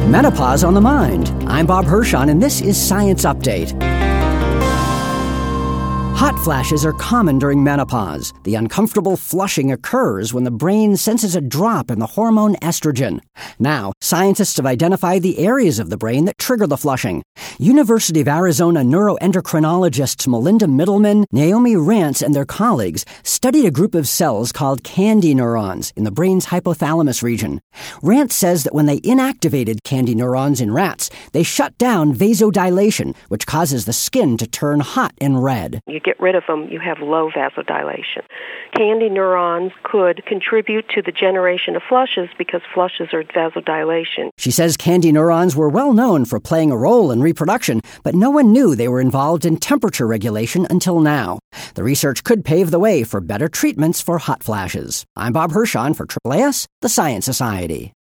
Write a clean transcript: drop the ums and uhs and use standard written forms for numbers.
Menopause on the Mind. I'm Bob Hirschon, and this is Science Update. Hot flashes are common during menopause. The uncomfortable flushing occurs when the brain senses a drop in the hormone estrogen. Now, scientists have identified the areas of the brain that trigger the flushing. University of Arizona neuroendocrinologists Melinda Middleman, Naomi Rance, and their colleagues studied a group of cells called candy neurons in the brain's hypothalamus region. Rance says that when they inactivated candy neurons in rats, they shut down vasodilation, which causes the skin to turn hot and red. You get rid of them, you have low vasodilation. Candy neurons could contribute to the generation of flushes because flushes are vasodilation. She says candy neurons were well known for playing a role in reproduction, but no one knew they were involved in temperature regulation until now. The research could pave the way for better treatments for hot flashes. I'm Bob Hirschon for AAAS, the Science Society.